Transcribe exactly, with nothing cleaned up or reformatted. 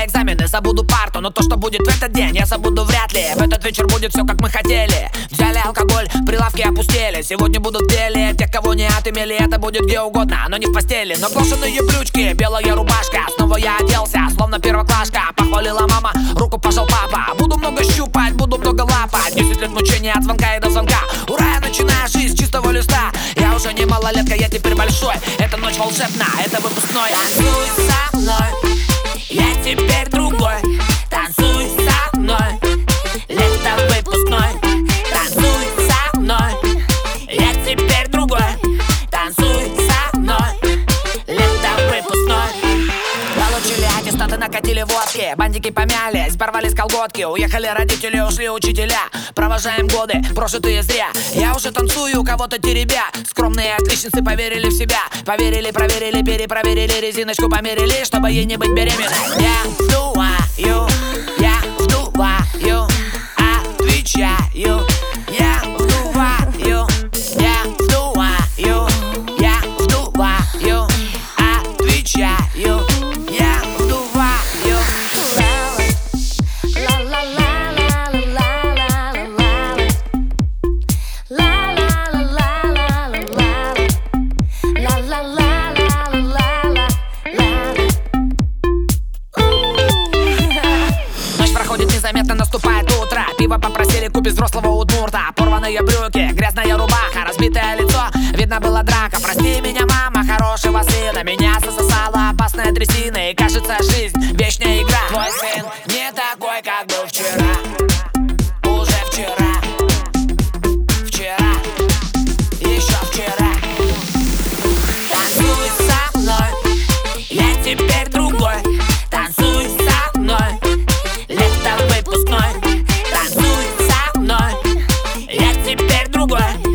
экзамены, забуду парту. Но то, что будет в этот день, я забуду вряд ли. В этот вечер будет все, как мы хотели. Взяли алкоголь, прилавки опустели. Сегодня будут в деле тех, кого не отымели. Это будет где угодно, но не в постели. Но глаженные брючки, белая рубашка. Снова я оделся, словно первоклашка. Похвалила мама, руку пожал папа. Буду много щупать, буду много лапать. Десять лет мучения от звонка и до звонка. Ура, я начинаю жизнь с чистого листа. Я уже не малолетка, я теперь большой. Эта ночь волшебна, это выпускной. Танцуй со мной, я теперь другой. Танцуй со мной, лето выпускной. Танцуй со мной, я теперь другой. Танцуй со мной, лето выпускной. Получили аттестаты, накатили водки. Бандики помялись, порвались колготки. Уехали родители, ушли учителя. Провожаем годы, прожитые зря. Я уже танцую, кого-то теребя. Скромные отличницы поверили в себя. Поверили, проверили, перепроверили. Резиночку померили, чтобы ей не быть беременной. Я вдуваю, я вдуваю, отвечаю. Я вдуваю, я вдуваю, я вдуваю, отвечаю. Я вдуваю. Ночь проходит незаметно, наступает утро. Пиво попросили купить взрослого удмурта. Порваные брюки, грязная рубаха, разбитое лицо, видно была драка. Прости меня, мама, хорошего сына. Меня засосала опасная трясина. И кажется, жизнь вечная игра. Твой сын не такой, как был вчера. Уже вчера. Вчера. Еще вчера. Танцуй со мной, я теперь другой. Танцуй со мной, лето выпускной. Танцуй со мной, я теперь другой.